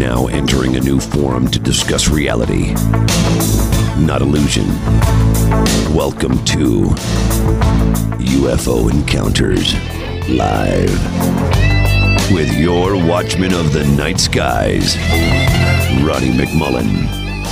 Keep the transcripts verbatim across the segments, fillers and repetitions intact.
now entering a new forum to discuss reality, not illusion. Welcome to U F O Encounters Live with your Watchman of the Night Skies, Ronnie McMullen.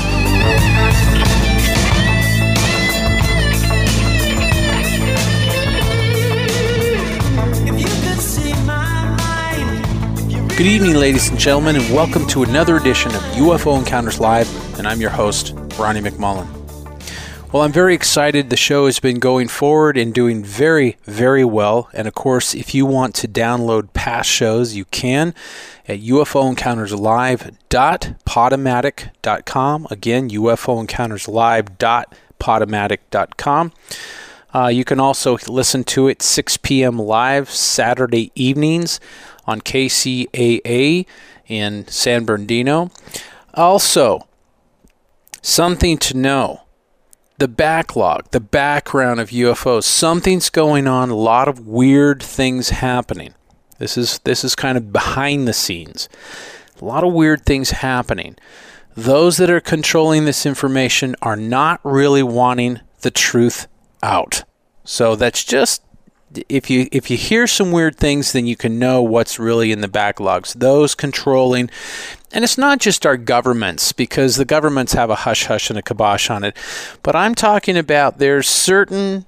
Good evening, ladies and gentlemen, and welcome to another edition of U F O Encounters Live, and I'm your host, Ronnie McMullen. Well, I'm very excited. The show has been going forward and doing very, very well. And of course, if you want to download past shows, you can at U F O Encounters Live dot podomatic dot com. Again, U F O Encounters Live dot podomatic dot com. Uh, you can also listen to it six p.m. live Saturday evenings on K C A A in San Bernardino. Also, something to know. The backlog, the background of U F Os. Something's going on, a lot of weird things happening. This is this is kind of behind the scenes. A lot of weird things happening. Those that are controlling this information are not really wanting the truth out. So that's just, if you if you hear some weird things, then you can know what's really in the backlogs. Those controlling, and it's not just our governments, because the governments have a hush-hush and a kibosh on it, but I'm talking about there's certain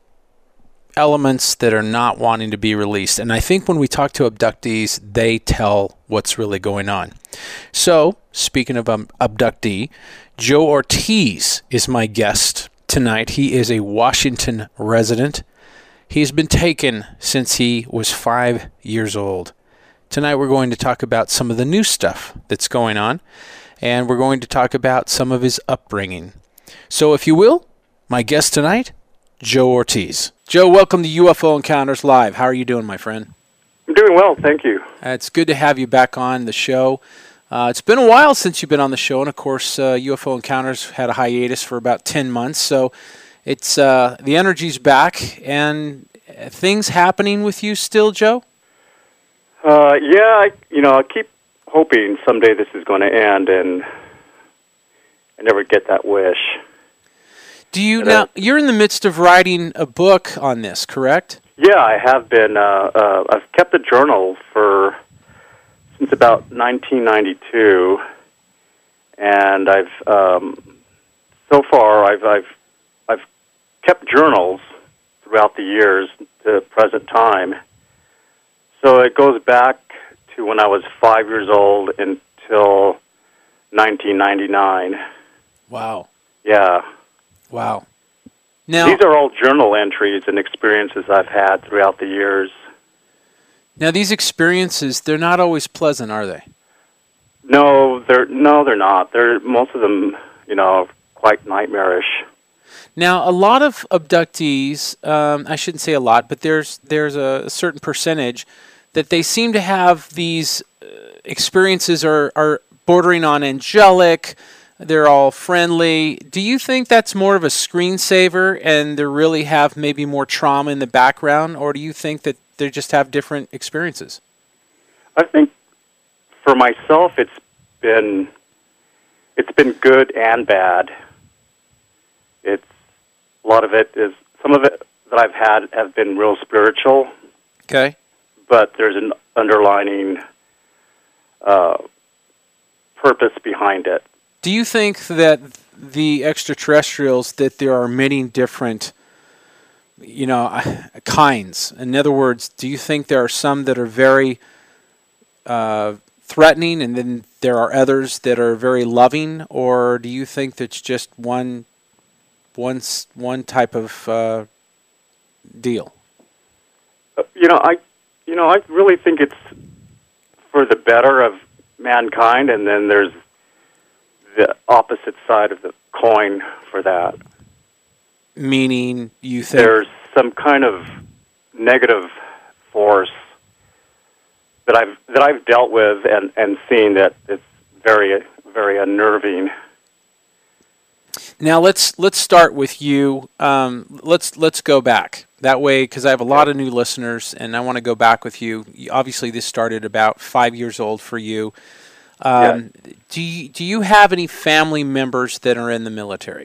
elements that are not wanting to be released. And I think when we talk to abductees, they tell what's really going on. So, speaking of um, abductee, Joe Ortiz is my guest tonight. He is a Washington resident. He's been taken since he was five years old. Tonight we're going to talk about some of the new stuff that's going on, and we're going to talk about some of his upbringing. So if you will, my guest tonight, Joe Ortiz. Joe, welcome to U F O Encounters Live. How are you doing, my friend? I'm doing well, thank you. Uh, it's good to have you back on the show. Uh, it's been a while since you've been on the show, and of course uh, U F O Encounters had a hiatus for about ten months, so it's uh, the energy's back, and things happening with you still, Joe? Uh, yeah, I, you know, I keep hoping someday this is going to end, and I never get that wish. Do you but, now? Uh, you're in the midst of writing a book on this, correct? Yeah, I have been. Uh, uh, I've kept a journal for since about nineteen ninety-two, and I've um, so far I've I've I've kept journals throughout the years to present time. So it goes back to when I was five years old until nineteen ninety-nine. Wow. Yeah. Wow. Now, these are all journal entries and experiences I've had throughout the years. Now, these experiences, they're not always pleasant, are they? No, they're no, they're not. They're most of them, you know, quite nightmarish. Now, a lot of abductees, um, I shouldn't say a lot, but there's there's a certain percentage that they seem to have these uh, experiences are, are bordering on angelic. They're all friendly. Do you think that's more of a screensaver and they really have maybe more trauma in the background, or do you think that they just have different experiences? I think for myself, it's been it's been good and bad. It's a lot of it is some of it that I've had have been real spiritual. Okay. But there's an underlining uh, purpose behind it. Do you think that the extraterrestrials, that there are many different, you know, kinds? In other words, do you think there are some that are very uh, threatening, and then there are others that are very loving, or do you think that's just one, one, one type of uh, deal? Uh, you know, I, you know, I really think it's for the better of mankind, and then there's the opposite side of the coin for that. Meaning, you think there's some kind of negative force that I've that I've dealt with and, and seen that it's very very unnerving. Now let's let's start with you. Um, let's let's go back that way, because I have a lot of new listeners, and I want to go back with you. Obviously, this started about five years old for you. Um, yeah. Do you, do you have any family members that are in the military?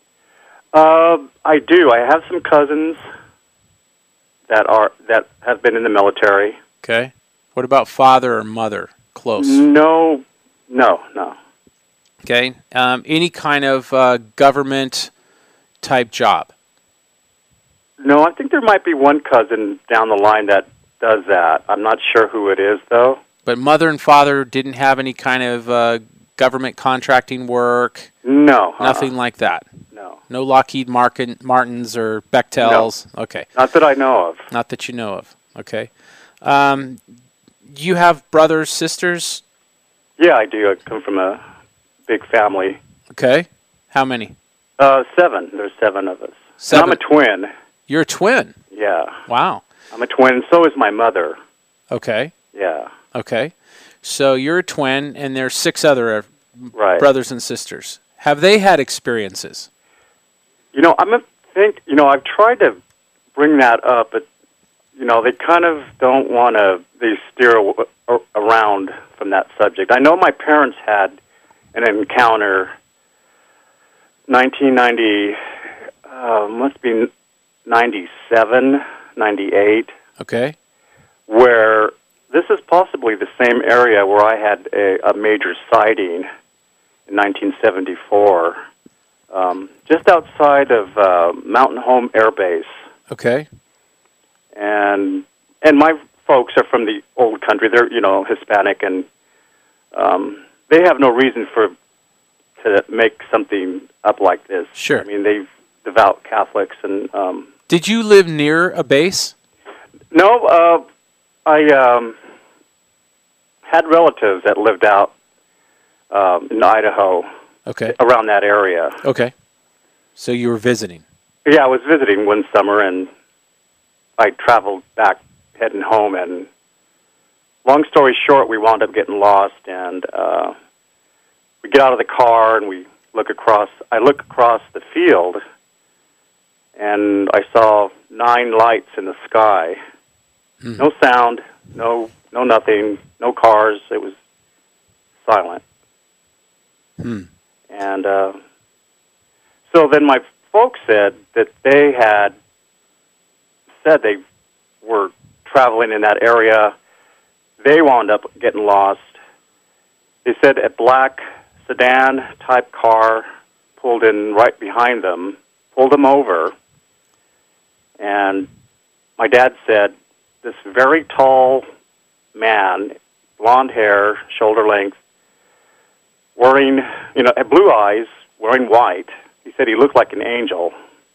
Uh, I do. I have some cousins that are that have been in the military. Okay. What about father or mother? Close? No, no, no. Okay. Um, any kind of uh, government type job? No, I think there might be one cousin down the line that does that. I'm not sure who it is, though. But mother and father didn't have any kind of uh, government contracting work? No. Nothing uh, like that? No. No Lockheed Martin, Martins or Bechtels? No. Okay. Not that I know of. Not that you know of. Okay. Um, you have brothers, sisters? Yeah, I do. I come from a big family. Okay. How many? Uh, seven. There's seven of us. Seven. And I'm a twin. You're a twin? Yeah. Wow. I'm a twin, and so is my mother. Okay. Yeah. Okay. So you're a twin, and there's six other right. brothers and sisters. Have they had experiences? You know, I'm a think. You know, I've tried to bring that up, but you know, they kind of don't want to. They steer a- around from that subject. I know my parents had an encounter. nineteen ninety uh, must be ninety-seven, ninety-eight. Okay. Where this is possibly the same area where I had a, a major sighting in nineteen seventy-four, um, just outside of uh, Mountain Home Air Base. Okay. And and my folks are from the old country. They're, you know, Hispanic, and um, they have no reason for to make something up like this. Sure. I mean, they've devout Catholics, and um, did you live near a base? No, uh, I um, had relatives that lived out um, in Idaho. Okay. Around that area. Okay. So you were visiting. Yeah, I was visiting one summer, and I traveled back, heading home, and long story short, we wound up getting lost, and uh, we get out of the car, and we look across, I look across the field, and I saw nine lights in the sky. Hmm. No sound, no no nothing, no cars. It was silent. Hmm. And uh, so then my folks said that they had said they were traveling in that area. They wound up getting lost. They said a black sedan-type car pulled in right behind them, pulled them over, and my dad said this very tall man, blonde hair, shoulder length, wearing, you know, blue eyes, wearing white. He said he looked like an angel.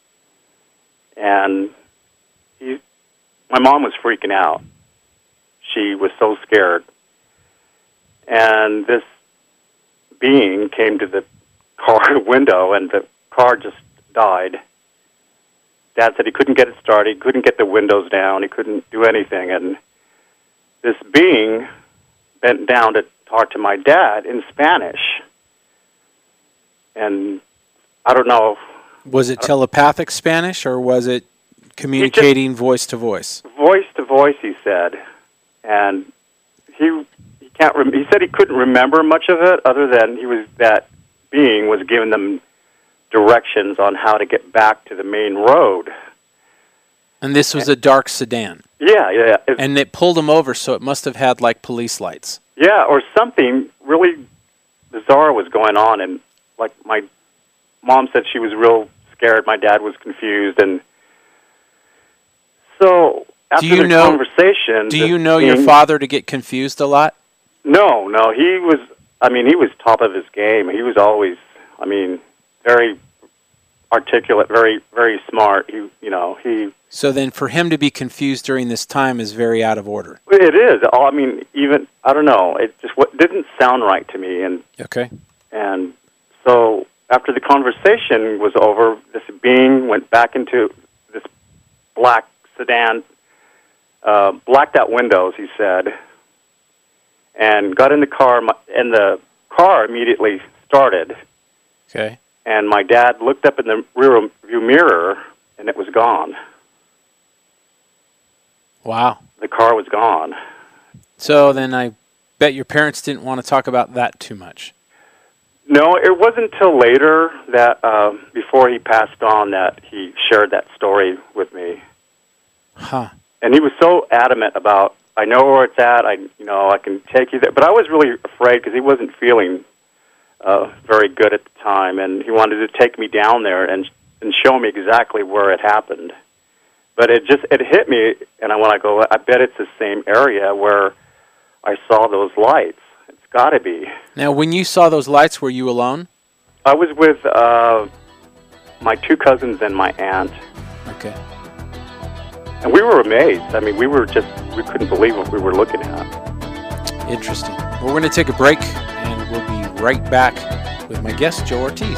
And he, my mom was freaking out. She was so scared. And this being came to the car window, and the car just died. Dad said he couldn't get it started, he couldn't get the windows down, he couldn't do anything. And this being bent down to talk to my dad in Spanish. And I don't know. Was it telepathic Spanish, or was it communicating voice to voice? Voice to voice, he said. And he he can't rem- he said he couldn't remember much of it, other than he was that being was giving them directions on how to get back to the main road. And this was a dark sedan. Yeah, yeah. It, and it pulled them over, so it must have had like police lights. Yeah, or something really bizarre was going on, and like my mom said, she was real scared. My dad was confused, and so after do you the know, conversation, do you know your father to get confused a lot? No, no. He was. I mean, he was top of his game. He was always. I mean, very articulate, very, very smart. He, you know, he. So then, for him to be confused during this time is very out of order. It is. I mean, even I don't know. It just what didn't sound right to me, and okay. And so after the conversation was over, this being went back into this black sedan, uh, blacked out windows, he said, and got in the car, and the car immediately started. Okay. And my dad looked up in the rear view mirror, and it was gone. Wow. The car was gone. So then I bet your parents didn't want to talk about that too much. No, it wasn't until later that, uh, before he passed on, that he shared that story with me. Huh. And he was so adamant about, I know where it's at, I, you know, I can take you there. But I was really afraid because he wasn't feeling uh, very good at the time, and he wanted to take me down there and and show me exactly where it happened. But it just, it hit me, and I, when I go, I bet it's the same area where I saw those lights. It's got to be. Now, when you saw those lights, were you alone? I was with uh, my two cousins and my aunt. Okay. And we were amazed. I mean, we were just, we couldn't believe what we were looking at. Interesting. Well, we're going to take a break, and we'll be right back with my guest, Joe Ortiz.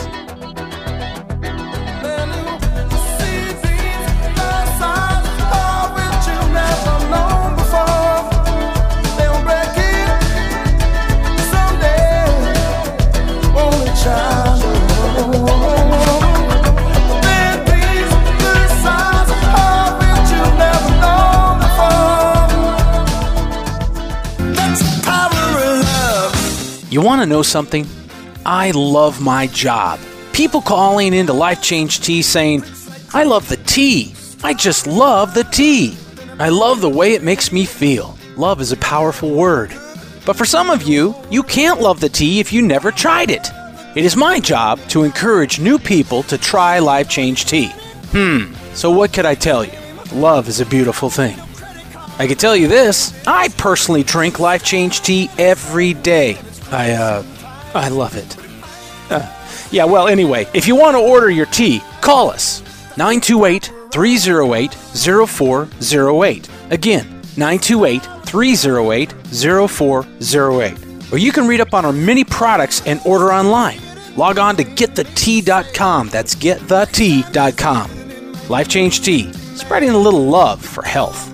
You want to know something? I love my job. People calling into Life Change Tea saying, I love the tea. I just love the tea. I love the way it makes me feel. Love is a powerful word. But for some of you, you can't love the tea if you never tried it. It is my job to encourage new people to try Life Change Tea. Hmm, so what could I tell you? Love is a beautiful thing. I can tell you this, I personally drink Life Change Tea every day. I, uh, I love it. Uh, yeah, well, anyway, if you want to order your tea, call us. nine two eight, three oh eight, oh four oh eight. Again, nine two eight, three oh eight, oh four oh eight. Or you can read up on our many products and order online. Log on to get the tea dot com. That's get the tea dot com. Life Change Tea, spreading a little love for health.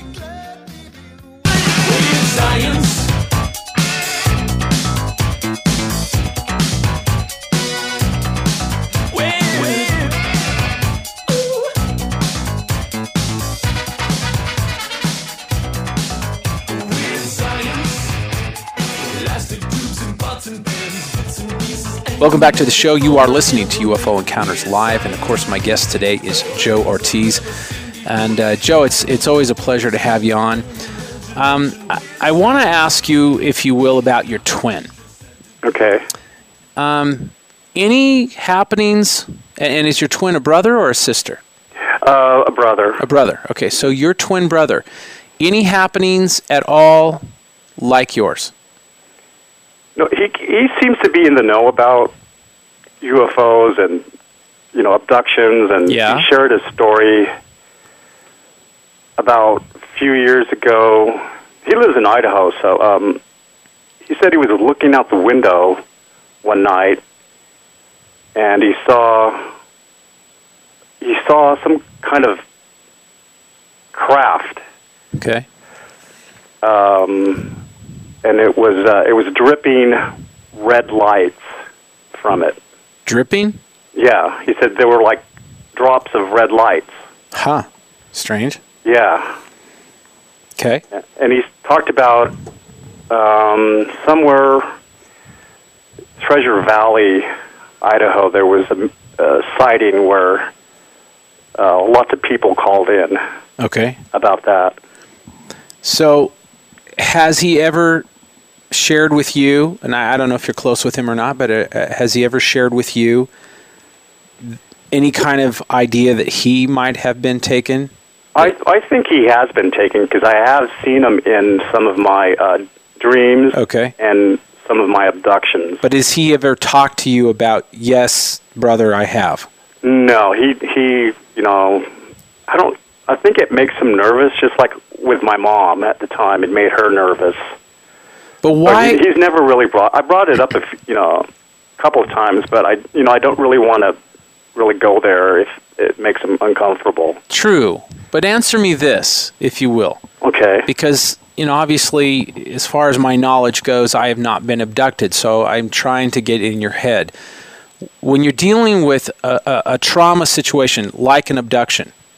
Science. Welcome back to the show. You are listening to U F O Encounters Live, and of course my guest today is Joe Ortiz. And uh, Joe, it's it's always a pleasure to have you on. Um, I, I want to ask you, if you will, about your twin. Okay. Um, any happenings, and is your twin a brother or a sister? Uh, a brother. A brother. Okay, so your twin brother. Any happenings at all like yours? No, he he seems to be in the know about U F Os and, you know, abductions, and yeah. He shared a story about a few years ago. He lives in Idaho, so um, he said he was looking out the window one night, and he saw he saw some kind of craft. Okay. Um. And it was uh, it was dripping red lights from it. Dripping? Yeah, he said there were like drops of red lights. Huh. Strange. Yeah. Okay. And he talked about um, somewhere, Treasure Valley, Idaho, there was a, a sighting where uh, lots of people called in. Okay. About that. So, has he ever shared with you, and I, I don't know if you're close with him or not, but uh, has he ever shared with you any kind of idea that he might have been taken? I I think he has been taken, because I have seen him in some of my uh, dreams. Okay. And some of my abductions. But has he ever talked to you about, yes, brother, I have? No, he he, you know, I don't. I think it makes him nervous, just like with my mom at the time. It made her nervous. But why? But he, he's never really brought. I brought it up, a f- you know, a couple of times, but I, you know, I don't really want to really go there if it makes him uncomfortable. True, but answer me this, if you will. Okay. Because, you know, obviously, as far as my knowledge goes, I have not been abducted, so I'm trying to get in your head. When you're dealing with a, a, a trauma situation like an abduction,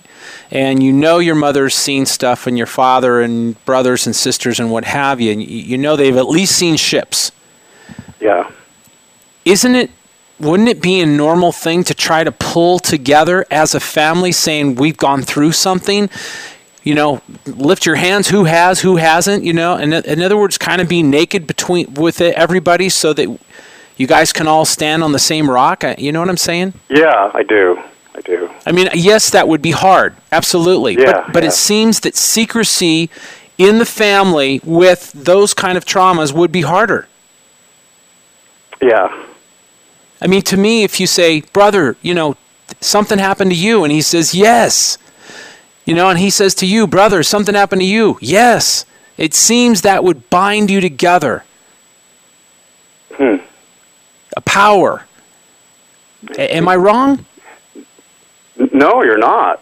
and you know your mother's seen stuff, and your father and brothers and sisters and what have you, and you, you know they've at least seen ships. Yeah. Isn't it, wouldn't it be a normal thing to try to pull together as a family saying we've gone through something? You know, lift your hands, who has, who hasn't, you know, and in other words, kind of be naked between with everybody so that you guys can all stand on the same rock. You know what I'm saying? Yeah, I do. I do. I mean, yes, that would be hard. Absolutely. Yeah, but but yeah. It seems that secrecy in the family with those kind of traumas would be harder. Yeah. I mean, to me, if you say, brother, you know, something happened to you, and he says, yes. You know, and he says to you, brother, something happened to you. Yes. It seems that would bind you together. Hmm. A power. A- am I wrong? No, you're not.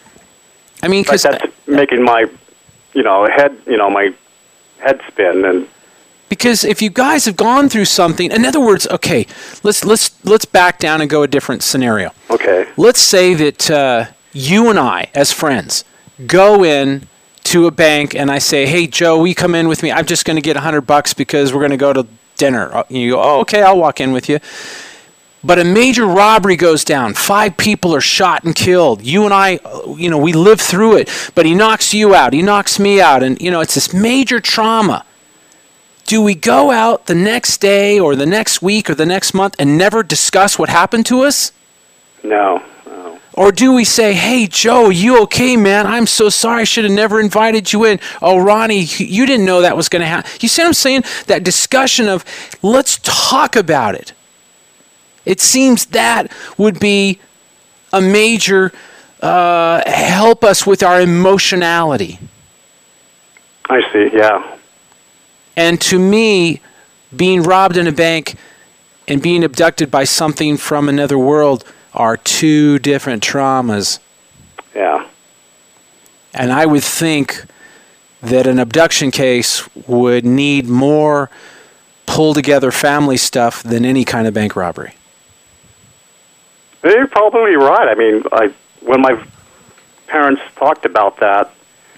I mean, because that's making my, you know, head, you know, my head spin. And because if you guys have gone through something, in other words, okay, let's let's let's back down and go a different scenario. Okay. Let's say that uh, you and I, as friends, go in to a bank and I say, hey, Joe, will you come in with me? I'm just going to get a hundred bucks because we're going to go to dinner. You go, oh, okay, I'll walk in with you. But a major robbery goes down. Five people are shot and killed. You and I, you know, we live through it. But he knocks you out. He knocks me out. And, you know, it's this major trauma. Do we go out the next day or the next week or the next month and never discuss what happened to us? No. no. Or do we say, hey, Joe, you okay, man? I'm so sorry. I should have never invited you in. Oh, Ronnie, you didn't know that was going to happen. You see what I'm saying? That discussion of let's talk about it. It seems that would be a major uh, help us with our emotionality. I see, yeah. And to me, being robbed in a bank and being abducted by something from another world are two different traumas. Yeah. And I would think that an abduction case would need more pull-together family stuff than any kind of bank robbery. You're probably right. I mean, I, when my parents talked about that,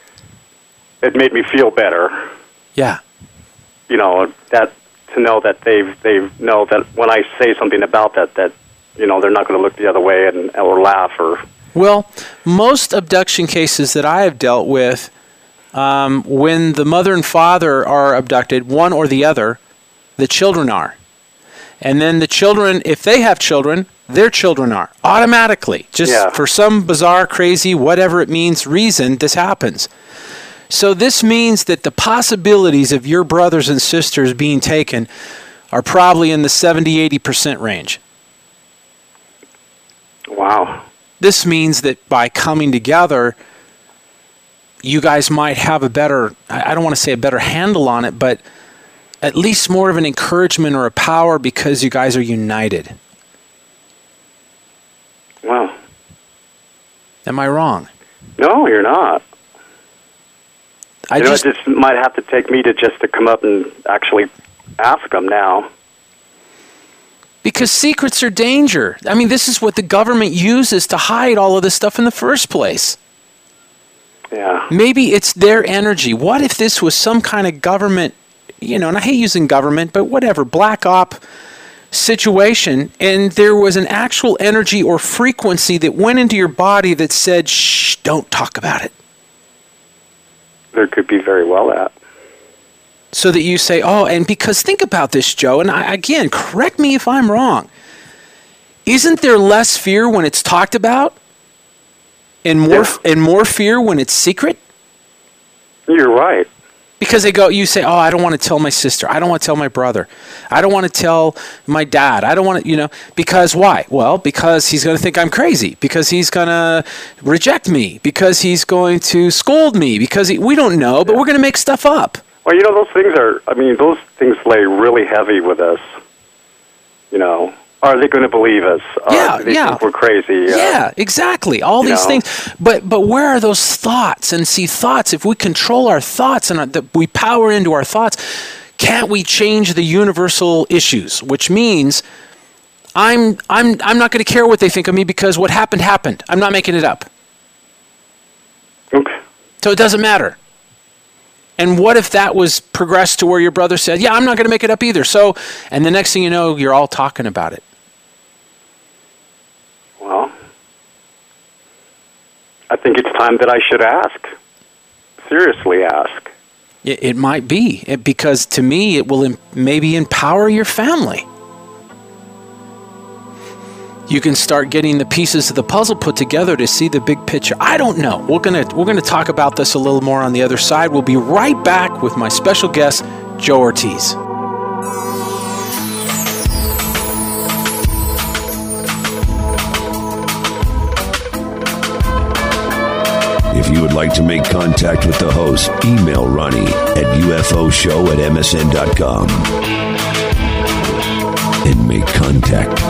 it made me feel better. Yeah. You know, that to know that they've they know that when I say something about that, that you know they're not going to look the other way and or laugh or. Well, most abduction cases that I have dealt with, um, when the mother and father are abducted, one or the other, the children are, and then the children, if they have children, their children are automatically. Just yeah. for some bizarre, crazy, whatever it means reason, this happens. So this means that the possibilities of your brothers and sisters being taken are probably in the seventy, eighty percent range. Wow. This means that by coming together, you guys might have a better, I don't want to say a better handle on it, but at least more of an encouragement or a power because you guys are united. Wow. Am I wrong? No, you're not. I you know, just, it just might have to take me to just to come up and actually ask them now. Because secrets are danger. I mean, this is what the government uses to hide all of this stuff in the first place. Yeah. Maybe it's their energy. What if this was some kind of government, you know, and I hate using government, but whatever, black op situation, and there was an actual energy or frequency that went into your body that said, shh, don't talk about it. There could be very well that. So that you say, oh, and because think about this, Joe, and I, again, correct me if I'm wrong. Isn't there less fear when it's talked about? And more, Yeah. and more fear when it's secret? You're right. Because they go, you say, oh, I don't want to tell my sister. I don't want to tell my brother. I don't want to tell my dad. I don't want to, you know, because why? Well, because he's going to think I'm crazy. Because he's going to reject me. Because he's going to scold me. Because he, we don't know, but we're going to make stuff up. Well, you know, those things are, I mean, those things lay really heavy with us. You know, are they going to believe us? Yeah, uh, do they yeah. think we're crazy? Uh, Yeah, exactly. All these know. things. But but where are those thoughts? And see, thoughts, if we control our thoughts and our, that we power into our thoughts, can't we change the universal issues? Which means I'm I'm I'm not going to care what they think of me because what happened happened. I'm not making it up. So it doesn't matter. And what if that was progressed to where your brother said, yeah, I'm not going to make it up either. So, and the next thing you know, you're all talking about it. Well, I think it's time that I should ask. Seriously ask. It, it might be, it, because to me, it will em- maybe empower your family. You can start getting the pieces of the puzzle put together to see the big picture. I don't know. We're gonna we're gonna talk about this a little more on the other side. We'll be right back with my special guest, Joe Ortiz. If you would like to make contact with the host, email Ronnie at U F O show at M S N dot com and make contact.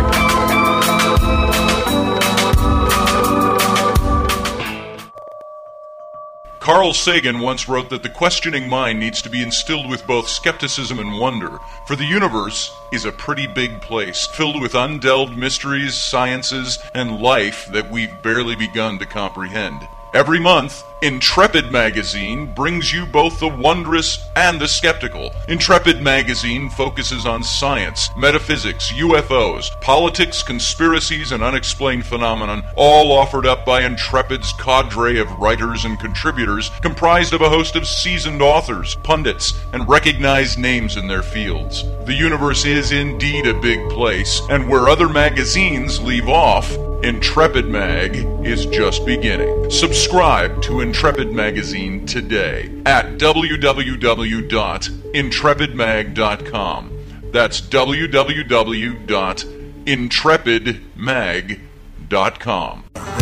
Carl Sagan once wrote that the questioning mind needs to be instilled with both skepticism and wonder, for the universe is a pretty big place, filled with undelved mysteries, sciences, and life that we've barely begun to comprehend. Every month, Intrepid Magazine brings you both the wondrous and the skeptical. Intrepid Magazine focuses on science, metaphysics, U F Os, politics, conspiracies, and unexplained phenomenon, all offered up by Intrepid's cadre of writers and contributors, comprised of a host of seasoned authors, pundits, and recognized names in their fields. The universe is indeed a big place, and where other magazines leave off, Intrepid Mag is just beginning. Subscribe to Intrepid Magazine today at w w w dot intrepid mag dot com. That's w w w dot intrepid mag dot com.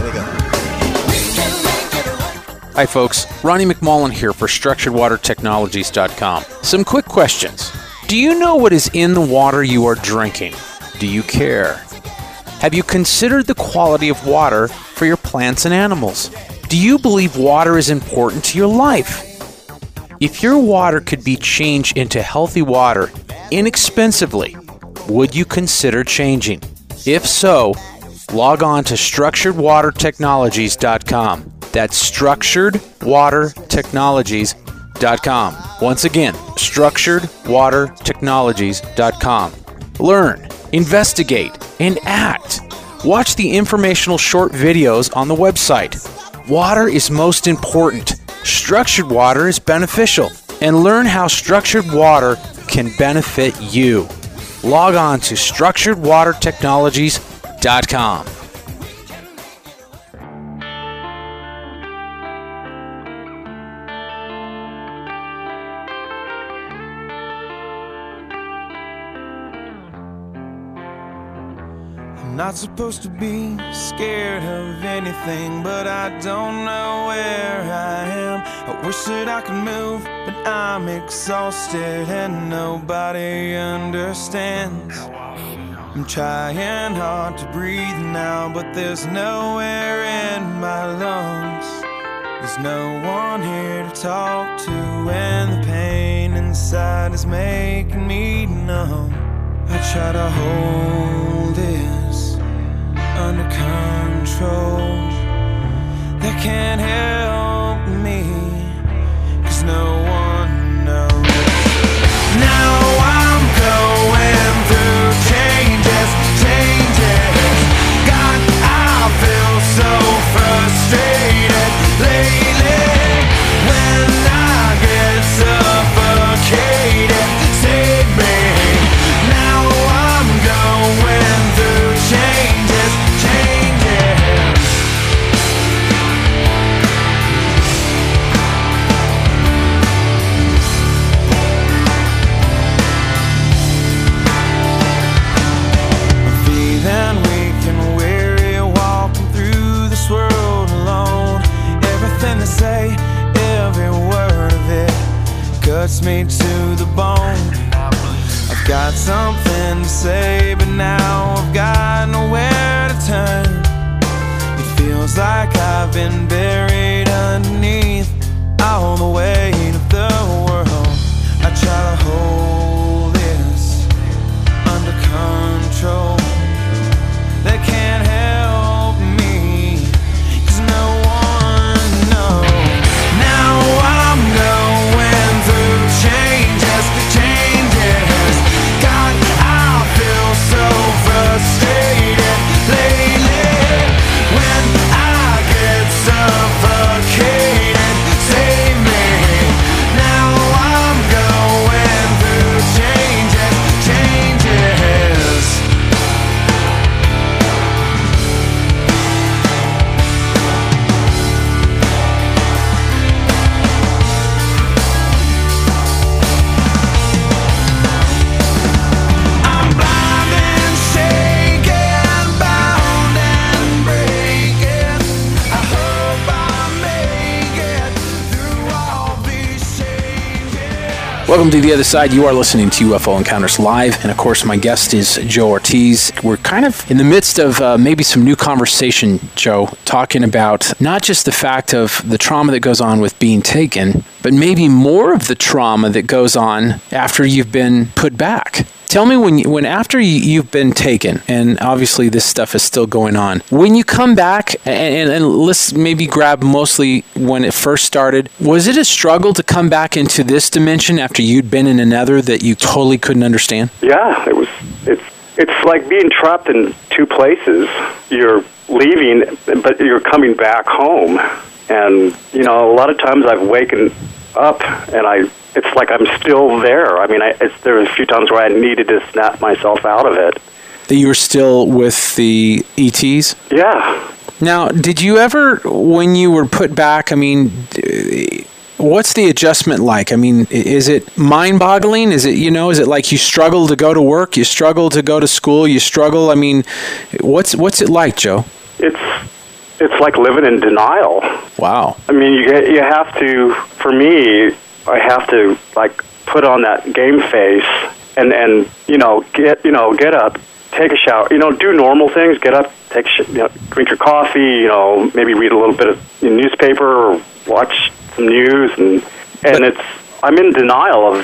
Hi folks, Ronnie McMullen here for structured water technologies dot com. Some quick questions. Do you know what is in the water you are drinking? Do you care? Have you considered the quality of water for your plants and animals? Do you believe water is important to your life? If your water could be changed into healthy water inexpensively, would you consider changing? If so, log on to structured water technologies dot com. That's structured water technologies dot com. Once again, structured water technologies dot com. Learn, investigate, and act. Watch the informational short videos on the website. Water is most important. Structured water is beneficial. And learn how structured water can benefit you. Log on to structured water technologies dot com. Not supposed to be scared of anything, but I don't know where I am. I wish that I could move, but I'm exhausted and nobody understands. I'm trying hard to breathe now, but there's no air in my lungs. There's no one here to talk to, and the pain inside is making me numb. I try to hold this under control. That can't help me, 'cause no one knows. Now I'm going through changes, changes. God, I feel so frustrated lately. When I get suffocated, save me. Now I'm going through changes, changes. I'm feeling weak and weary, walking through this world alone. Everything they say, every word of it cuts me to the bone. I've got something to say, but now I've got nowhere to turn. It feels like I've been buried underneath all the weight of the world. I try to hold this under control. They can't help me, 'cause no one knows. Welcome to The Other Side. You are listening to U F O Encounters Live, and of course my guest is Joe Ortiz. We're kind of in the midst of uh, maybe some new conversation, Joe, talking about not just the fact of the trauma that goes on with being taken, but maybe more of the trauma that goes on after you've been put back. Tell me, when you, when after you, you've been taken, and obviously this stuff is still going on, when you come back, and, and let's maybe grab mostly when it first started, was it a struggle to come back into this dimension after you'd been in another that you totally couldn't understand? Yeah, it was. It's it's like being trapped in two places. You're leaving, but you're coming back home, and you know, a lot of times I've waken up and I. It's like I'm still there. I mean, I, it's, there were a few times where I needed to snap myself out of it. That you were still with the E Ts? Yeah. Now, did you ever, when you were put back, I mean, what's the adjustment like? I mean, is it mind-boggling? Is it, you know, is it like you struggle to go to work, you struggle to go to school, you struggle? I mean, what's what's it like, Joe? It's it's like living in denial. Wow. I mean, you you have to, for me, I have to like put on that game face and, and you know get you know get up, take a shower, you know do normal things, get up, take a sh- you know, drink your coffee, you know maybe read a little bit of newspaper or watch some news, and and it's I'm in denial of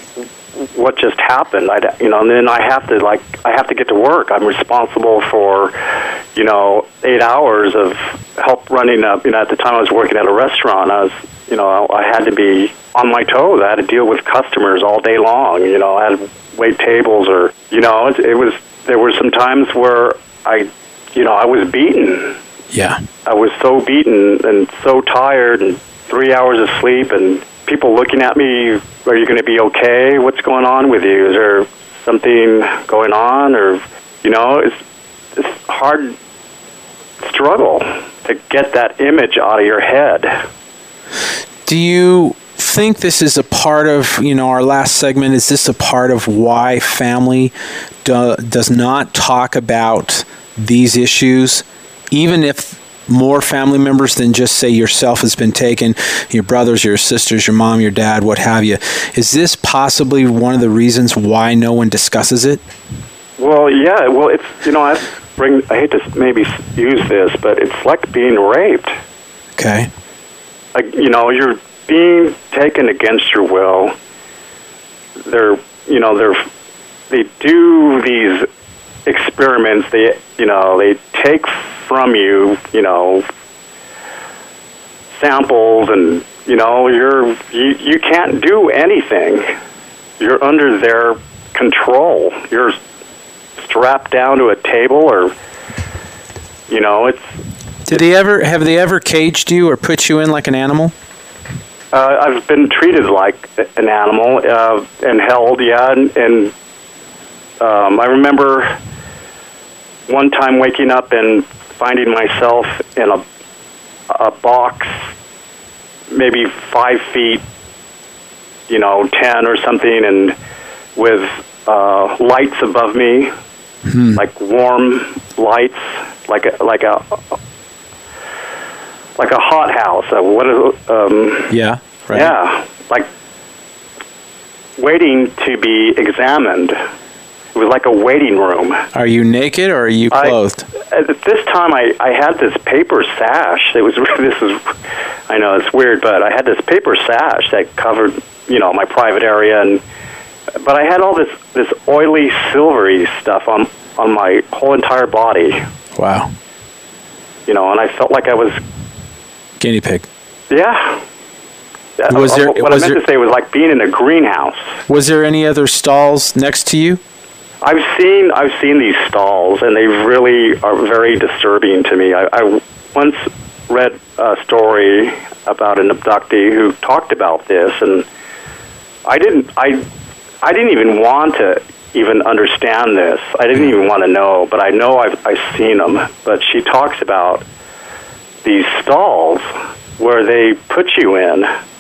what just happened. I you know and then I have to like I have to get to work. I'm responsible for you know eight hours of help running up. You know at the time I was working at a restaurant. I was you know I had to be on my toes. I had to deal with customers all day long. You know, I had to wait tables, or you know, it, it was. There were some times where I, you know, I was beaten. Yeah. I was so beaten and so tired, and three hours of sleep, and people looking at me. Are you going to be okay? What's going on with you? Is there something going on, or you know, it's it's hard struggle to get that image out of your head. Do you think this is a part of, you know, our last segment, is this a part of why family do, does not talk about these issues, even if more family members than just say yourself has been taken, your brothers, your sisters, your mom, your dad, what have you? Is this possibly one of the reasons why no one discusses it? Well, yeah, well, it's, you know, I bring, I hate to maybe use this, but it's like being raped. Okay. Like, you know, you're being taken against your will. They're, you know, they're, they do these experiments. They, you know, they take from you, you know, samples, and you know, you're, you, you can't do anything. You're under their control. You're strapped down to a table, or, you know, it's. Did they ever have they ever caged you or put you in like an animal? Uh, I've been treated like an animal uh, and held, yeah, and, and um, I remember one time waking up and finding myself in a a box, maybe five feet, you know, ten or something, and with uh, lights above me, hmm. like warm lights, like a, like a. Like a hot house. Uh, what is, um, yeah, right. Yeah, like waiting to be examined. It was like a waiting room. Are you naked or are you clothed? I, at this time, I, I had this paper sash. It was this is, I know it's weird, but I had this paper sash that covered, you know, my private area, and but I had all this this oily, silvery stuff on on my whole entire body. Wow. You know, and I felt like I was. Guinea pig. Yeah. Was there, what was I meant there, to say was like being in a greenhouse. Was there any other stalls next to you? I've seen I've seen these stalls, and they really are very disturbing to me. I, I once read a story about an abductee who talked about this, and I didn't I I didn't even want to even understand this. I didn't even want to know, but I know I've I've seen them. But she talks about these stalls where they put you in,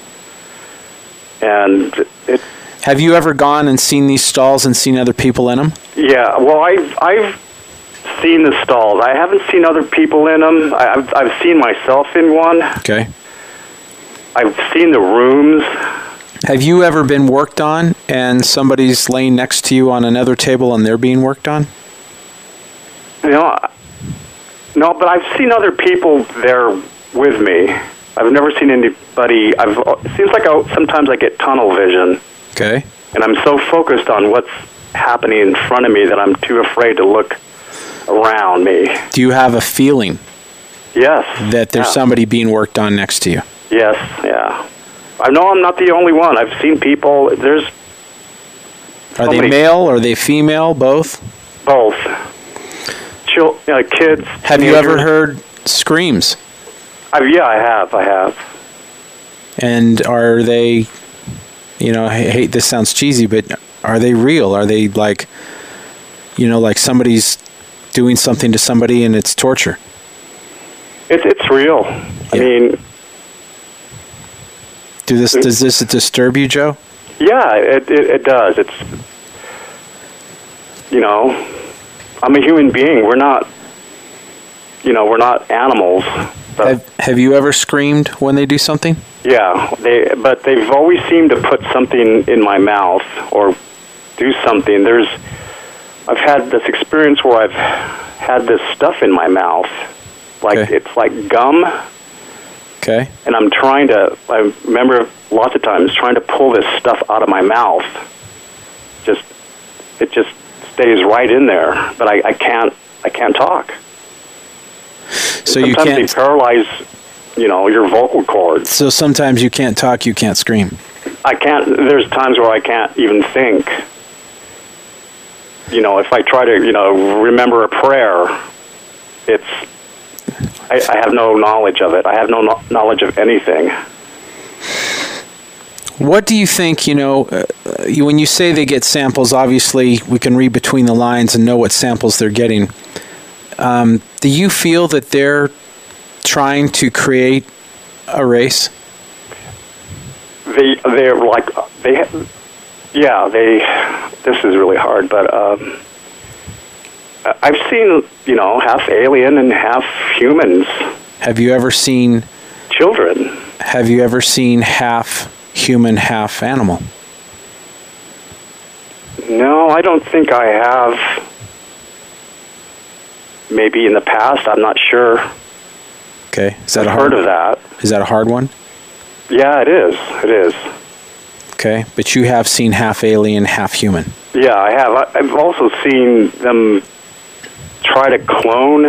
and it. Have you ever gone and seen these stalls and seen other people in them? Yeah, well, I've I've seen the stalls. I haven't seen other people in them. I've I've seen myself in one. Okay. I've seen the rooms. Have you ever been worked on and somebody's laying next to you on another table and they're being worked on? You know, no, but I've seen other people there with me. I've never seen anybody. I've, it seems like I, sometimes I get tunnel vision. Okay. And I'm so focused on what's happening in front of me that I'm too afraid to look around me. Do you have a feeling? Yes. That there's yeah. somebody being worked on next to you? Yes, yeah. I know I'm not the only one. I've seen people. There's. Are so they many, male? Are they female? Both? Both. Chil- uh, kids. Have you ever heard screams? I've, yeah, I have. I have. And are they, you know, I hate this sounds cheesy, but are they real? Are they like, you know, like somebody's doing something to somebody and it's torture? It's it's real. Yeah. I mean, do this does this disturb you, Joe? Yeah, it, it it does. It's, you know, I'm a human being. We're not, you know, we're not animals. But have Have you ever screamed when they do something? Yeah, they but they've always seemed to put something in my mouth or do something. There's, I've had this experience where I've had this stuff in my mouth. Like, okay. It's like gum. Okay. And I'm trying to, I remember lots of times trying to pull this stuff out of my mouth. Just, it just stays right in there, but I, I can't, I can't talk. So you can't. Sometimes they paralyze, you know, your vocal cords. So sometimes you can't talk, you can't scream. I can't, there's times where I can't even think. You know, if I try to, you know, remember a prayer, it's, I, I have no knowledge of it. I have no, no knowledge of anything. What do you think, you know, uh, you, when you say they get samples, obviously we can read between the lines and know what samples they're getting. Um, do you feel that they're trying to create a race? They, they're like, they, yeah, they, this is really hard, but um, I've seen, you know, half alien and half humans. Have you ever seen... Children. Have you ever seen half human, half animal? No, I don't think I have. Maybe in the past, I'm not sure. Okay. Is that I've a hard, heard of that. Is that a hard one? Yeah, it is. It is. Okay, but you have seen half alien, half human. Yeah, I have. I've also seen them try to clone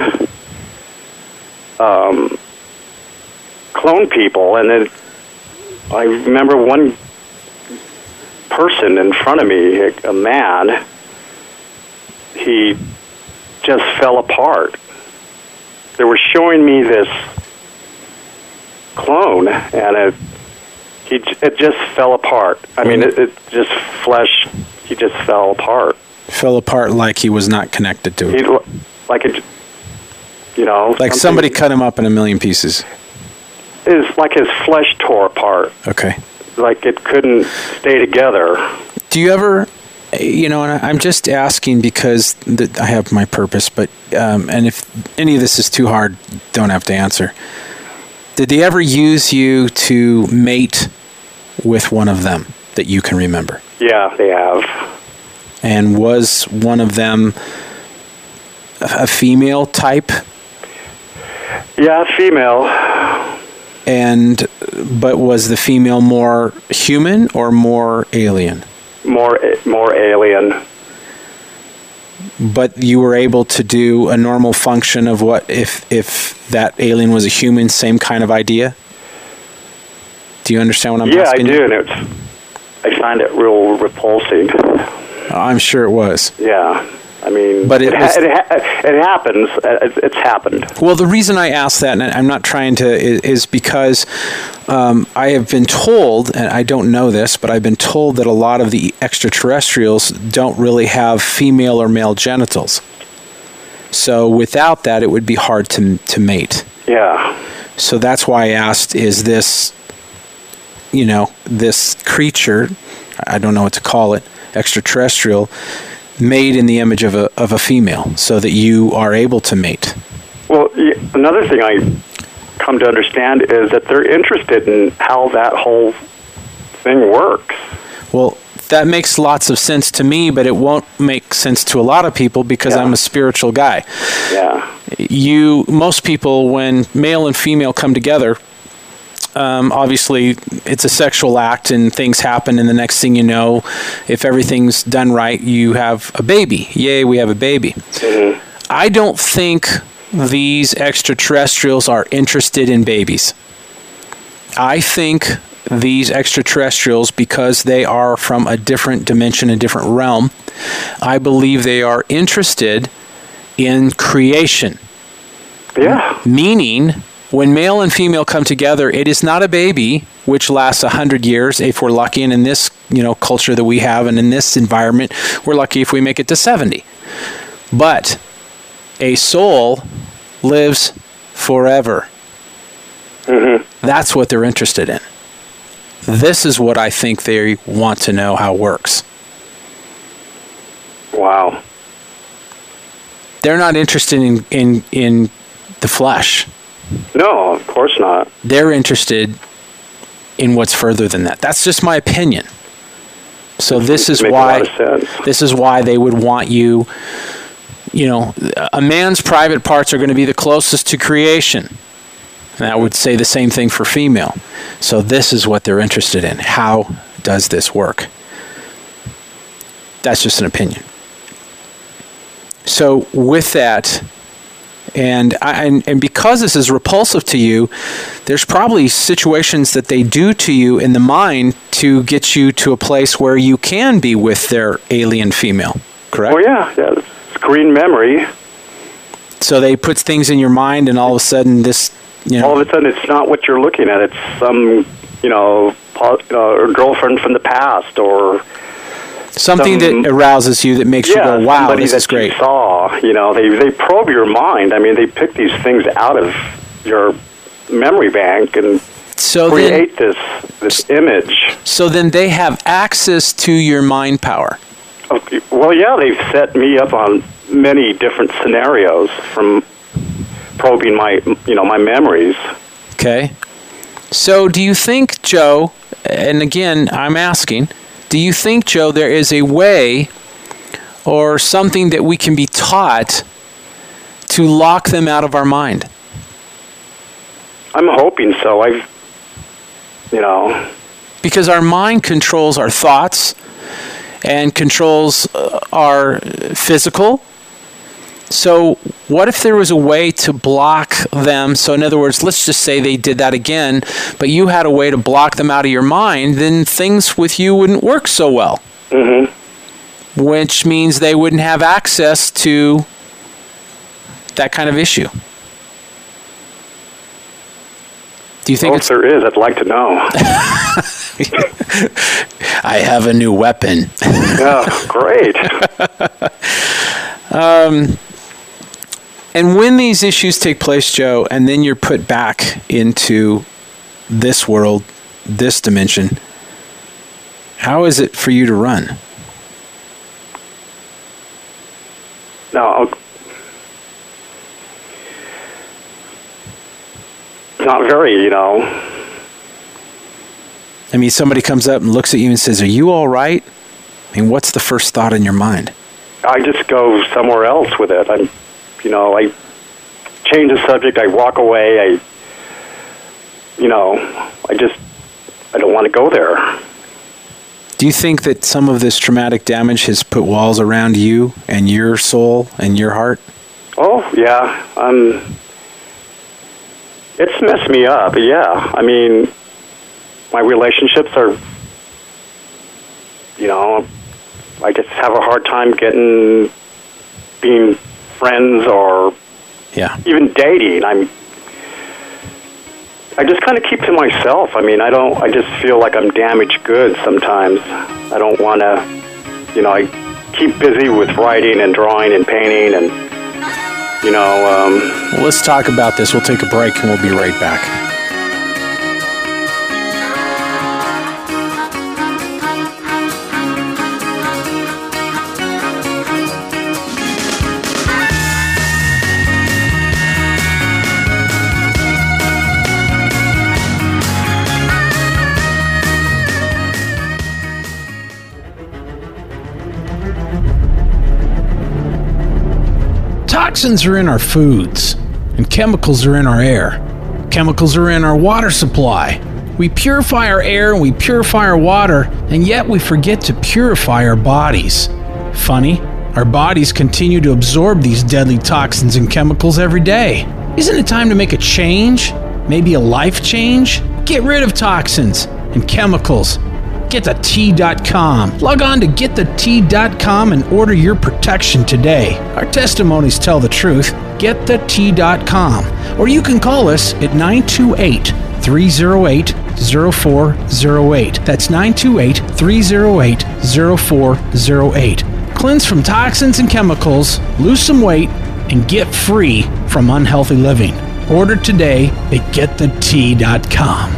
um, clone people, and then I remember one person in front of me, a man, he just fell apart. They were showing me this clone, and it he it just fell apart. I mean, it, it just flesh. He just fell apart. Fell apart like he was not connected to it. He, like it, you know, like somebody cut him up in a million pieces. It's like his flesh tore apart. Okay. Like it couldn't stay together. Do you ever, you know, and I'm just asking because th- I have my purpose, but, um, and if any of this is too hard, don't have to answer. Did they ever use you to mate with one of them that you can remember? Yeah, they have. And was one of them a female type? Yeah, female. And, but was the female more human or more alien? More, more alien. But you were able to do a normal function of what if if that alien was a human, same kind of idea? Do you understand what I'm yeah, asking? Yeah, I do, you? and it's, I find it real repulsing. I'm sure it was. Yeah. I mean, but it, it, was, ha- it, ha- it happens. It, it's happened. Well, the reason I ask that, and I'm not trying to, is, is because um, I have been told, and I don't know this, but I've been told that a lot of the extraterrestrials don't really have female or male genitals. So without that, it would be hard to to mate. Yeah. So that's why I asked, is this, you know, this creature, I don't know what to call it, extraterrestrial, made in the image of a of a female, so that you are able to mate? Well, another thing I come to understand is that they're interested in how that whole thing works. Well, that makes lots of sense to me, but it won't make sense to a lot of people because Yeah. I'm a spiritual guy. Yeah. You, most people, when male and female come together, um, obviously it's a sexual act and things happen, and the next thing you know, if everything's done right, you have a baby. Yay, we have a baby. Mm-hmm. I don't think these extraterrestrials are interested in babies. I think these extraterrestrials, because they are from a different dimension, a different realm, I believe they are interested in creation. Yeah. Meaning, when male and female come together, it is not a baby which lasts a hundred years if we're lucky, and in this you know culture that we have and in this environment, we're lucky if we make it to seventy. But a soul lives forever. Mm-hmm. That's what they're interested in. This is what I think they want to know how it works. Wow. They're not interested in, in, in the flesh. No, of course not. They're interested in what's further than that. That's just my opinion. So this is Makes a why lot of sense. this is why they would want you, you know, a man's private parts are going to be the closest to creation. And I would say the same thing for female. So this is what they're interested in. How does this work? That's just an opinion. So with that, and, I, and and because this is repulsive to you, there's probably situations that they do to you in the mind to get you to a place where you can be with their alien female, correct? Oh, yeah. Yeah. It's green memory. So they put things in your mind, and all of a sudden this, you know... All of a sudden, it's not what you're looking at. It's some, you know, po- uh, girlfriend from the past, or... Something some, that arouses you that makes yeah, you go, wow, somebody this that is great. You saw, you know, they they probe your mind. I mean, they pick these things out of your memory bank and So create then, this this image. so then they have access to your mind power. Okay. Well, yeah, they've set me up on many different scenarios from probing my, you know, my memories. Okay. So do you think, Joe, and again, I'm asking, do you think, Joe, there is a way or something that we can be taught to lock them out of our mind? I'm hoping so. I've, you know... Because our mind controls our thoughts and controls uh, our physical. So what if there was a way to block them? So in other words, let's just say they did that again, but you had a way to block them out of your mind, then things with you wouldn't work so well. Mm-hmm. Which means they wouldn't have access to that kind of issue. Do you think Well, it's... if there is, I'd like to know. I have a new weapon. Yeah, great. um... And when these issues take place, Joe, and then you're put back into this world, this dimension, how is it for you to run? No, not very, you know. I mean, somebody comes up and looks at you and says, "Are you all right?" I mean, what's the first thought in your mind? I just go somewhere else with it. I'm, you know, I change the subject. I walk away. I, you know, I just, I don't want to go there. Do you think that some of this traumatic damage has put walls around you and your soul and your heart? Oh, yeah. Um, it's messed me up, yeah. I mean, my relationships are, you know, I just have a hard time getting, being friends or yeah. even dating. I'm, I just kind of keep to myself. I mean, I don't, I just feel like I'm damaged goods sometimes. I don't want to, you know, I keep busy with writing and drawing and painting and, you know. Um, well, let's talk about this. We'll take a break and we'll be right back. Toxins are in our foods, and chemicals are in our air. Chemicals are in our water supply. We purify our air and we purify our water, and yet we forget to purify our bodies. Funny, our bodies continue to absorb these deadly toxins and chemicals every day. Isn't it time to make a change? Maybe a life change? Get rid of toxins and chemicals. get the tea dot com. Log on to get the tea dot com and order your protection today. Our testimonies tell the truth. get the tea dot com. Or you can call us at nine two eight, three oh eight, oh four oh eight. That's nine two eight, three oh eight, oh four oh eight. Cleanse from toxins and chemicals, lose some weight, and get free from unhealthy living. Order today at get the tea dot com.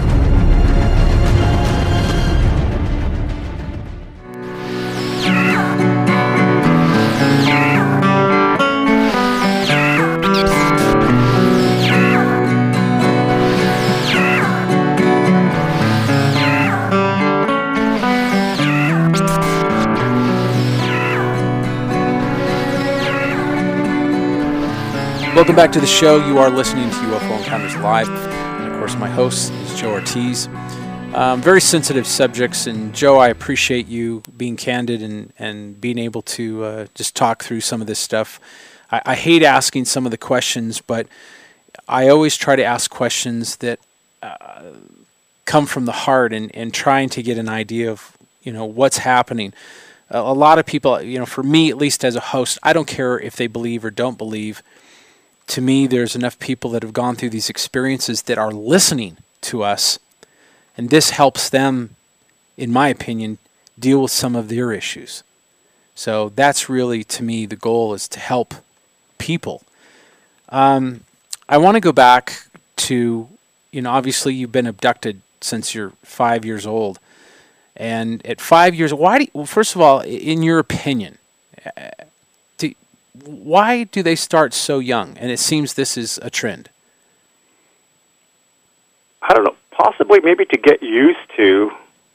Welcome back to the show. You are listening to U F O Encounters Live. And of course, my host is Joe Ortiz. Um, very sensitive subjects. And Joe, I appreciate you being candid and, and being able to uh, just talk through some of this stuff. I, I hate asking some of the questions, but I always try to ask questions that uh, come from the heart and, and trying to get an idea of, you know, what's happening. Uh, a lot of people, you know, for me, at least as a host, I don't care if they believe or don't believe. To me, there's enough people that have gone through these experiences that are listening to us, and this helps them, in my opinion, deal with some of their issues. So that's really, to me, the goal is to help people. Um, I want to go back to, you know, obviously you've been abducted since you're five years old. And at five years, why do you, well, first of all, in your opinion, do, why do they start so young? And it seems this is a trend. I don't know. Possibly, maybe to get used to,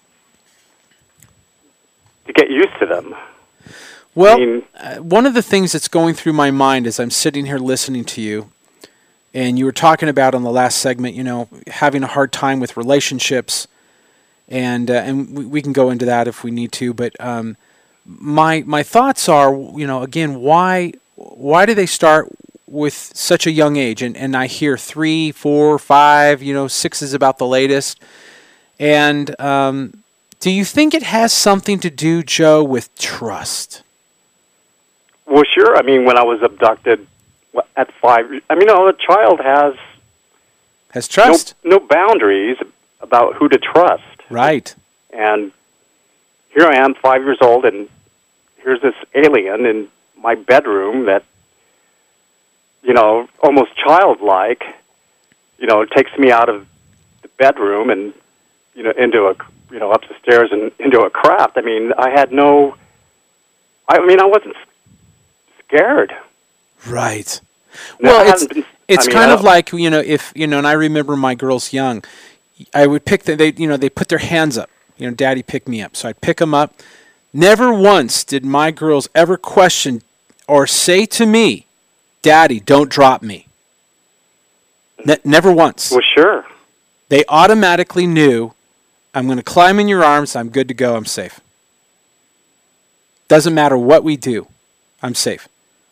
to get used to them. Well, I mean, uh, one of the things that's going through my mind as I'm sitting here listening to you, and you were talking about on the last segment, you know, having a hard time with relationships, and uh, and we, we can go into that if we need to. But um, my my thoughts are, you know, again, why why do they start with such a young age? And and I hear three, four, five, you know, six is about the latest. And um, do you think it has something to do, Joe, with trust? well, sure. I mean, when I was abducted at five, I mean, you know, a child has Has trust. no, no boundaries about who to trust. Right. And here I am, five years old, and here's this alien in my bedroom that, you know, almost childlike, you know, takes me out of the bedroom and, you know, into a, you know, up the stairs and into a craft. I mean, I had no, I mean, I wasn't scared. Right. No, I Well, it's haven't been- it's I mean, kind I of don't- like, you know, if, you know, and I remember my girls young, I would pick the, they, you know, they put their hands up, you know, Daddy pick me up. So I'd pick them up. Never once did my girls ever question or say to me, Daddy, don't drop me. Ne- never once. Well, sure. They automatically knew, I'm going to climb in your arms, I'm good to go, I'm safe. Doesn't matter what we do, I'm safe.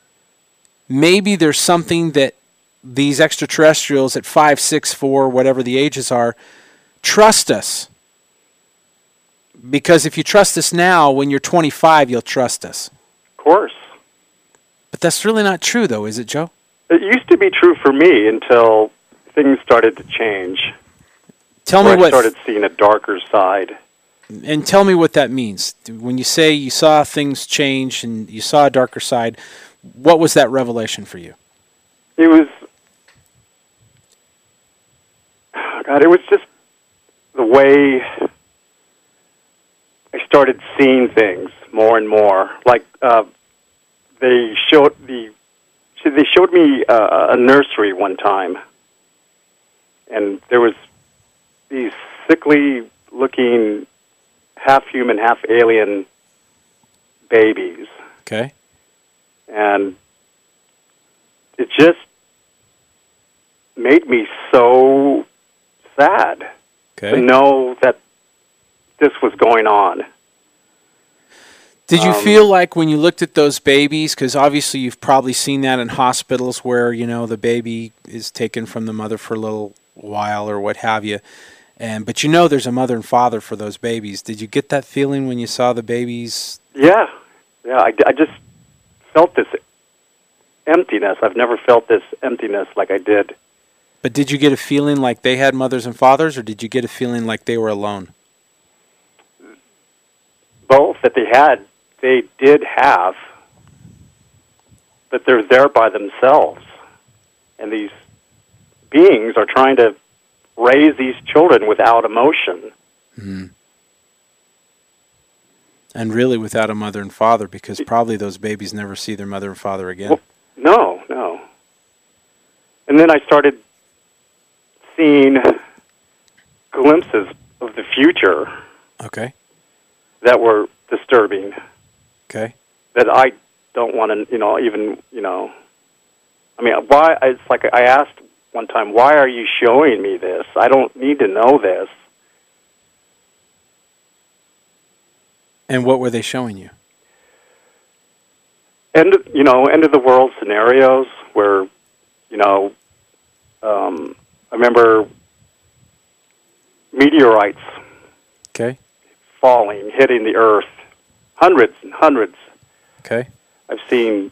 Maybe there's something that these extraterrestrials at five, six, four, whatever the ages are, trust us. Because if you trust us now, when you're twenty-five, you'll trust us. Of course. But that's really not true, though, is it, Joe? It used to be true for me until things started to change. Tell where me what, I started seeing a darker side. and tell me what that means. When you say you saw things change and you saw a darker side, what was that revelation for you? It was, oh God, it was just the way I started seeing things more and more. Like uh, they showed the, they showed me uh, a nursery one time, and there was these sickly-looking, half-human, half-alien babies. Okay. And it just made me so sad Okay. to know that this was going on. Did you Um, feel like when you looked at those babies, because obviously you've probably seen that in hospitals where, you know, the baby is taken from the mother for a little while or what have you, and but you know there's a mother and father for those babies. Did you get that feeling when you saw the babies? Yeah, yeah. I, I just felt this emptiness. I've never felt this emptiness like I did. But did you get a feeling like they had mothers and fathers, or did you get a feeling like they were alone? Both that they had, they did have, but they're there by themselves. And these beings are trying to raise these children without emotion. Mm-hmm. And really without a mother and father, because probably those babies never see their mother and father again. Well, no, no. And then I started seeing glimpses of the future Okay. that were disturbing, Okay. that I don't want to, you know, even, you know, I mean, why, it's like I asked one time, why are you showing me this? I don't need to know this. And what were they showing you? End, you know, end of the world scenarios where, you know, um, I remember meteorites Okay. falling, hitting the earth, hundreds and hundreds. Okay. I've seen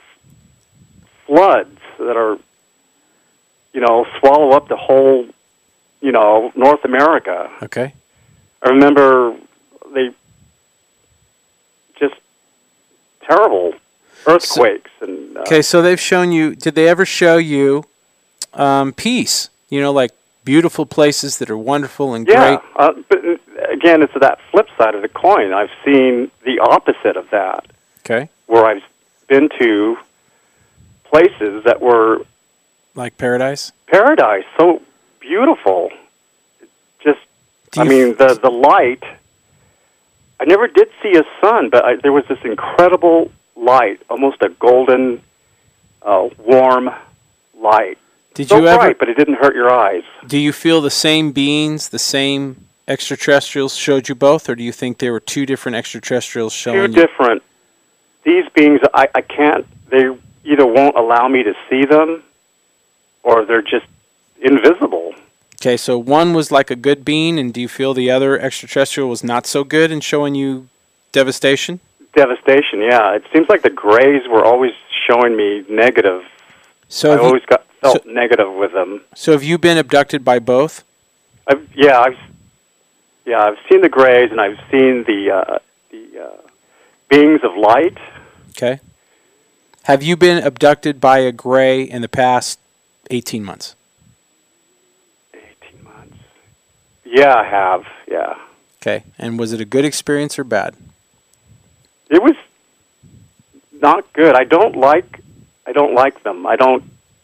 floods that are, you know, swallow up the whole, you know, North America. Okay. I remember they just terrible earthquakes so, and. Uh, okay, so they've shown you. Did they ever show you um, peace? You know, like beautiful places that are wonderful and yeah, great. Uh, but again, it's that flip side of the coin. I've seen the opposite of that. Okay. Where I've been to places that were like paradise. Paradise, so beautiful. Just, I you mean, the the light. I never did see a sun, but I, there was this incredible light, almost a golden, uh, warm light. Did so you ever? bright, but it didn't hurt your eyes. Do you feel the same beings, the same extraterrestrials showed you both, or do you think there were two different extraterrestrials showing Two you? different. These beings, I, I can't. They either won't allow me to see them, or they're just invisible. Okay, so one was like a good being, and do you feel the other extraterrestrial was not so good in showing you devastation? Devastation, yeah. It seems like the Greys were always showing me negative. So I have you- always got felt so- negative with them. So have you been abducted by both? I've, yeah, I've yeah, I've seen the Greys, and I've seen the uh, the uh, beings of light. Okay. Have you been abducted by a Gray in the past eighteen months? Eighteen months. Yeah, I have. Yeah. Okay. And was it a good experience or bad? It was not good. I don't like. I don't like them. I don't.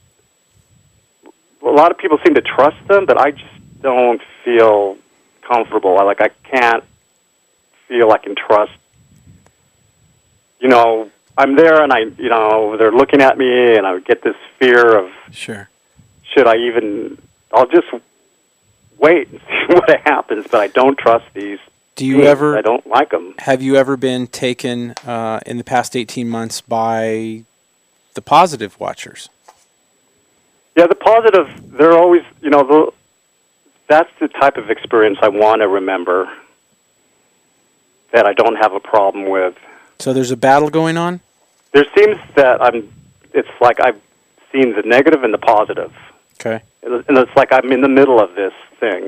A lot of people seem to trust them, but I just don't feel comfortable. I like. I can't feel I can trust. You know, I'm there, and I, you know, they're looking at me, and I get this fear of. Sure. Should I even? I'll just wait and see what happens, but I don't trust these. Do you beings. ever? I don't like them. Have you ever been taken uh, in the past eighteen months by the positive watchers? Yeah, the positive. They're always, you know, the, that's the type of experience I want to remember. That I don't have a problem with. So there's a battle going on? There seems that I'm. It's like I've seen the negative and the positive. Okay. And it's like I'm in the middle of this thing.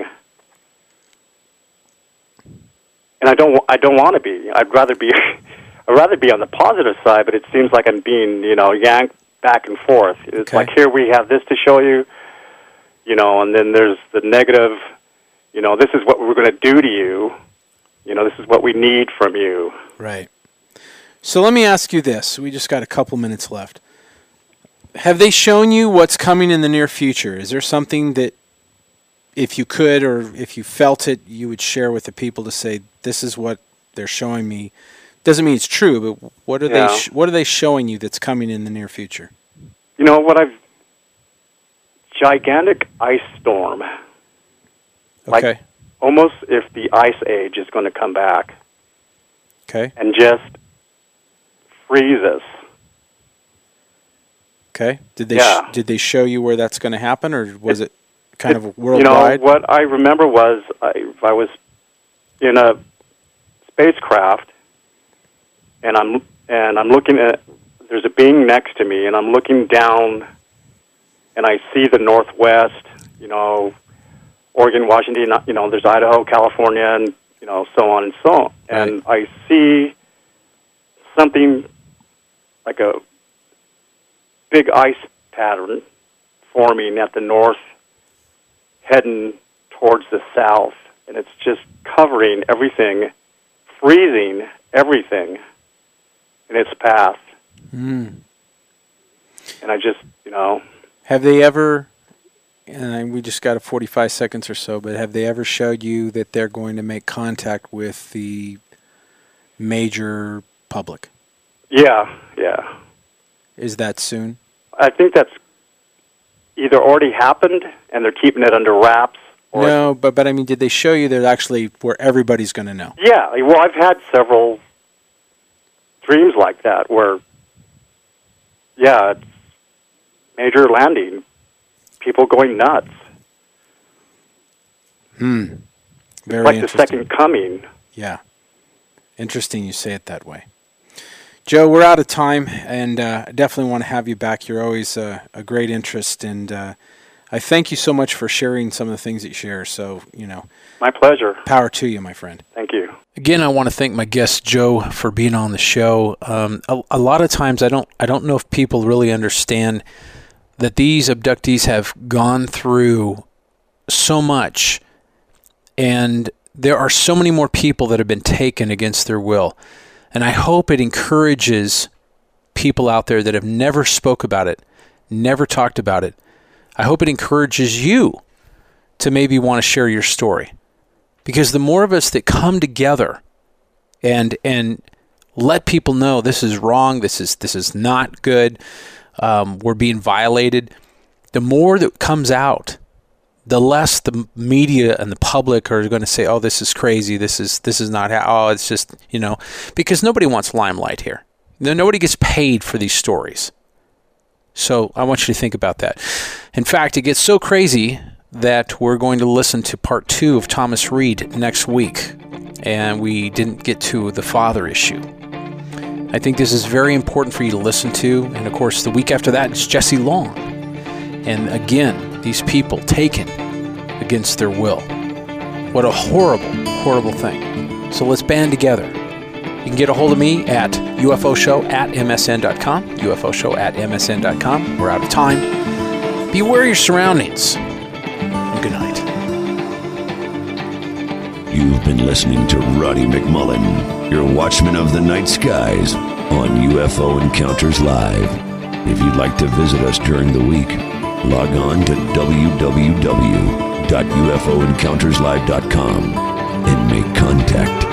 And I don't. I don't want to be. I'd rather be. I'd rather be on the positive side, but it seems like I'm being, you know, yanked back and forth. It's Okay. like, here we have this to show you, you know, and then there's the negative. You know, this is what we're going to do to you. You know, this is what we need from you. Right. So let me ask you this. We just got a couple minutes left. Have they shown you what's coming in the near future? Is there something that, if you could or if you felt it, you would share with the people to say, this is what they're showing me? Doesn't mean it's true, but what are Yeah. they sh- what are they showing you that's coming in the near future? You know what I've... Gigantic ice storm. Like Okay. almost if the ice age is going to come back Okay. and just freeze us. Okay. Did they Yeah. sh- did they show you where that's going to happen, or was it, kind It- of worldwide? You know, what I remember was I, I was in a spacecraft, and I'm and I'm looking at, there's a being next to me, and I'm looking down, and I see the Northwest, you know, Oregon, Washington, you know, there's Idaho, California, and, you know, so on and so on. And I see something like a big ice pattern forming at the north, heading towards the south, and it's just covering everything, freezing everything in its path. Mm. And I just, you know... Have they ever, and I- we just got a forty-five seconds or so, but have they ever showed you that they're going to make contact with the major public? Yeah, yeah. Is that soon? I think that's either already happened and they're keeping it under wraps. Or No, but but I mean, did they show you that actually where everybody's going to know? Yeah, well, I've had several dreams like that where, yeah, it's major landing, people going nuts. Hmm. Very It's like the interesting. second coming. Yeah. Interesting you say it that way. Joe, we're out of time, and uh, I definitely want to have you back. You're always uh, a great interest, and uh, I thank you so much for sharing some of the things that you share. So, you know, My pleasure. power to you, my friend. Thank you. Again, I want to thank my guest Joe for being on the show. Um, a, a lot of times, I don't, I don't know if people really understand that these abductees have gone through so much, and there are so many more people that have been taken against their will. And I hope it encourages people out there that have never spoke about it, never talked about it. I hope it encourages you to maybe want to share your story. Because the more of us that come together and and let people know this is wrong, this is this is not good, um, we're being violated, the more that comes out, the less the media and the public are going to say, "Oh, this is crazy. This is this is not how." Oh, it's just, you know, because nobody wants limelight here. No, nobody gets paid for these stories. So I want you to think about that. In fact, it gets so crazy that we're going to listen to part two of Thomas Reed next week, and we didn't get to the father issue. I think this is very important for you to listen to, and of course, the week after that is Jesse Long. And again, these people taken against their will. What a horrible, horrible thing. So let's band together. You can get a hold of me at U F O show at M S N dot com. U F O show at M S N dot com. We're out of time. Be aware of your surroundings. And good night. You've been listening to Ronnie McMullen, your watchman of the night skies on U F O Encounters Live. If you'd like to visit us during the week, log on to w w w dot u f o encounters live dot com and make contact.